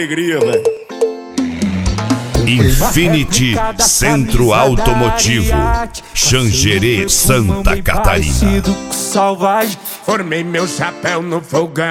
Alegria, velho. Infinity Centro Automotivo, Xangerê, Santa Catarina. Salvagem, formei meu chapéu no fogão.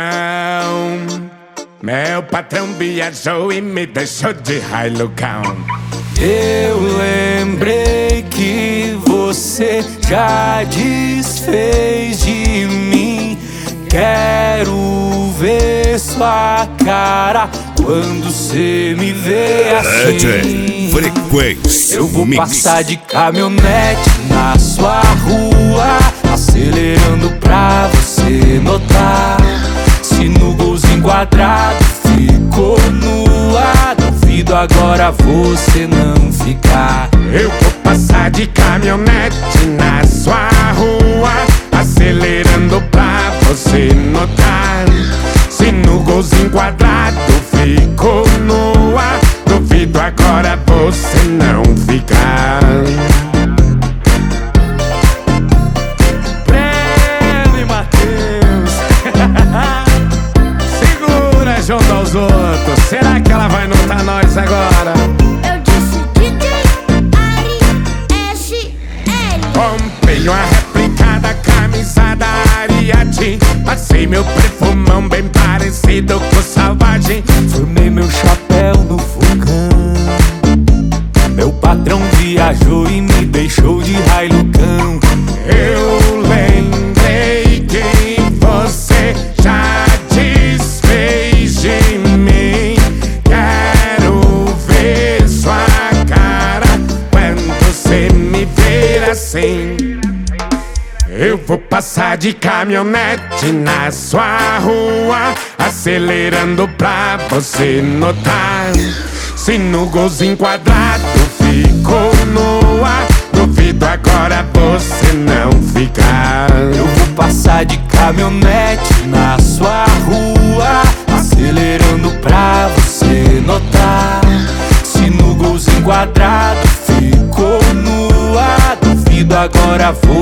Meu patrão viajou e me deixou de Hilux. Eu lembrei que você já desfez de mim. Quero ver sua cara quando cê me vê assim. Frequência. Eu vou passar de caminhonete na sua rua, acelerando pra você notar. Se no golzinho quadrado ficou nua, duvido agora você não ficar. Eu vou passar de caminhonete na sua rua, acelerando pra você notar. Se no golzinho quadrado ficou nua, duvido agora você não ficar. Prêmio Matheus. Segura junto aos outros. Será que ela vai notar nós agora? Eu disse DJ Ari SL. Comprei uma réplica da camisa da Ariati, passei meu perfumão bem parecido com o Salvagem. Formei meu chapéu no fogão. Meu patrão viajou e me deixou de Hilucão. Eu lembrei que você já desfez de mim. Quero ver sua cara quando você me ver assim. Eu vou passar de caminhonete na sua rua, acelerando pra você notar. Se no golzinho quadrado ficou nua, duvido agora você não ficar. Eu vou passar de caminhonete na sua rua, acelerando pra você notar. Se no golzinho quadrado ficou nua, duvido agora você